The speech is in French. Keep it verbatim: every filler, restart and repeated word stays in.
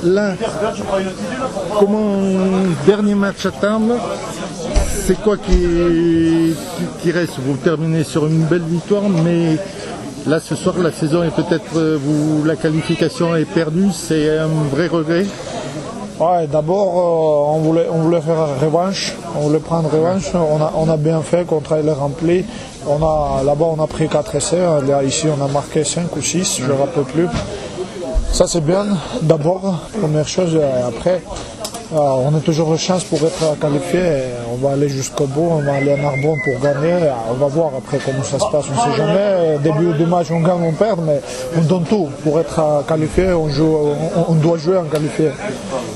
là, comment dernier match à table, c'est quoi qui, qui, qui reste? Vous terminez sur une belle victoire, mais là ce soir la saison est peut-être, vous la qualification est perdue, c'est un vrai regret. Ouais, d'abord euh, on, voulait, on voulait faire revanche, on voulait prendre revanche, on a, on a bien fait contre les remplis. On a, là-bas on a pris quatre essais, là, ici on a marqué cinq ou six, je ne me rappelle plus. Ça c'est bien, d'abord, première chose, après euh, on a toujours une chance pour être qualifié, on va aller jusqu'au bout, on va aller à Narbonne pour gagner, on va voir après comment ça se passe, on ne sait jamais, début du match on gagne, on perd, mais on donne tout pour être qualifié, on, joue, on, on doit jouer en qualifié.